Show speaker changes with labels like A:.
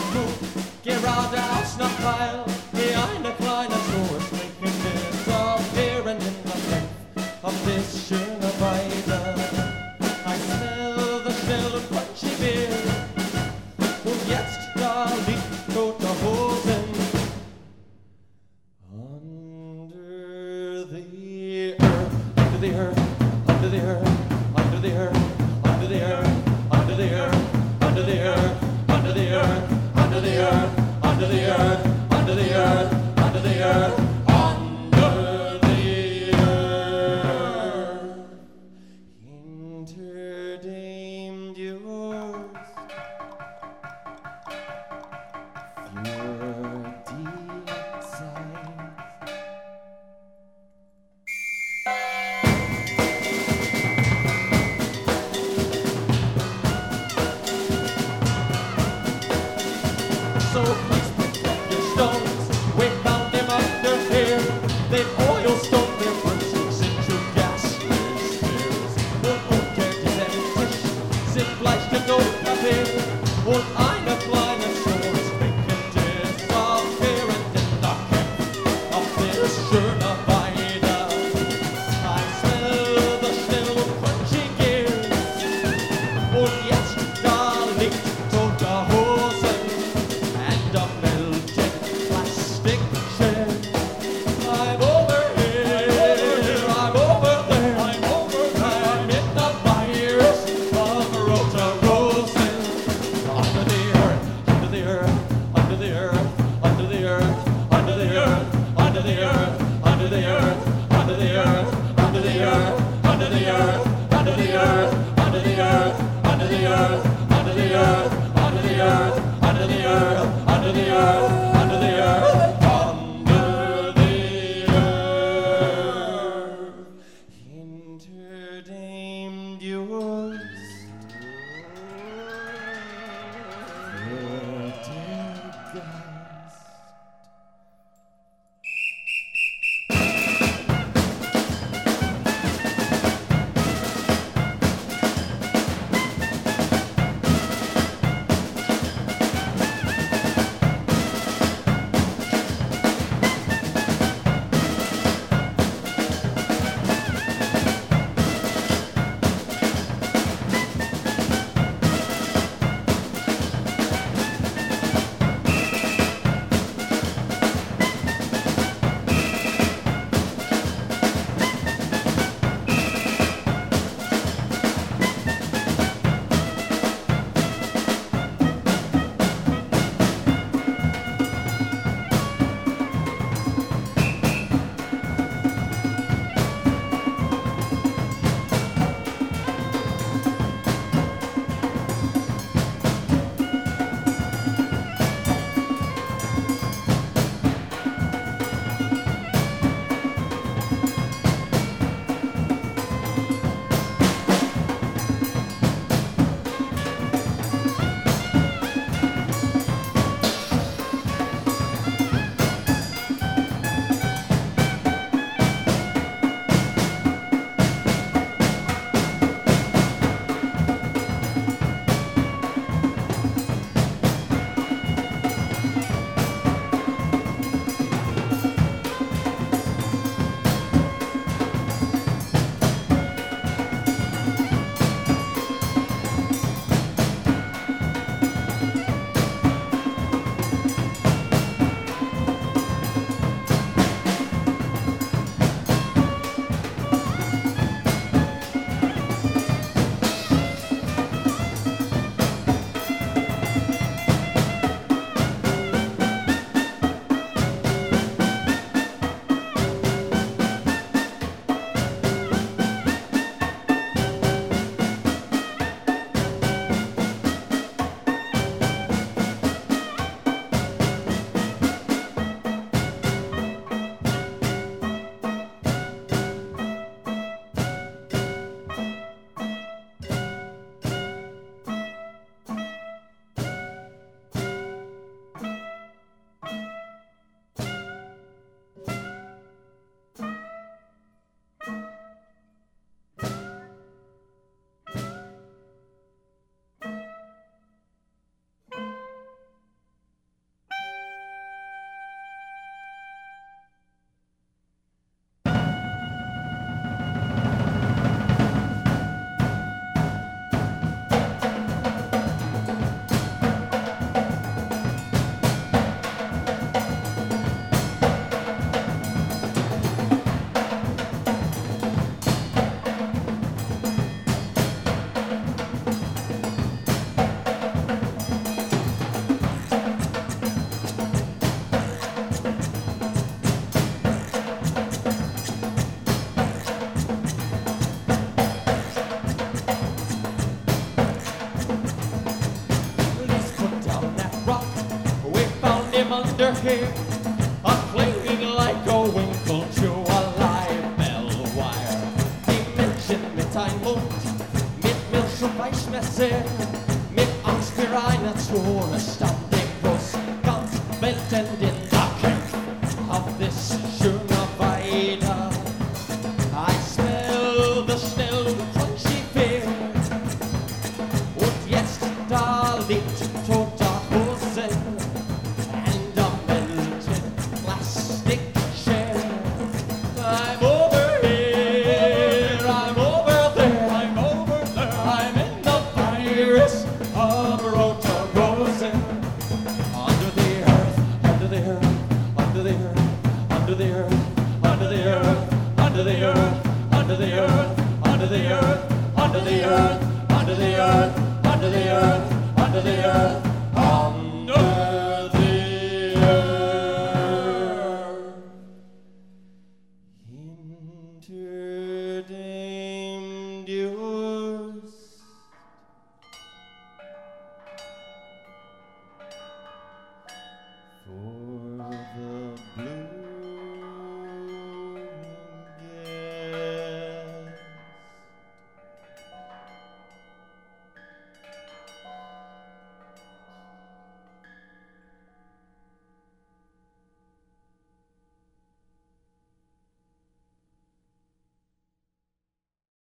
A: Geradeaus nach Weil, wie eine kleine Tour trinken disappearing in the depth of this schöne Weide. I smell the schnell und crunchy Beer und jetzt da liegt tote Hosen under the earth, under the earth, under the earth, under the earth, under the earth, under the earth, under the earth, under the earth, under the earth, under the earth, under the earth, under the earth, under the earth. Hinter dem Dios für die Zeit. So please pick up your stones. We found them under here. They've oil stoned their virtues into gaseous spheres. Und unter dieser Tisch sind Fleischgeduld Kaffee und eine kleine Show ist disappearing in the camp of this schöne Weide. I smell the schnell und crunchy Gears und jetzt da liegt tote Hosen and a under here, clicking like a winkle to a live bell wire. Die Menschen mit ein Mund, mit Milch und Weichmesser, mit Angst für eine Zone, stand ich groß, ganz weltend in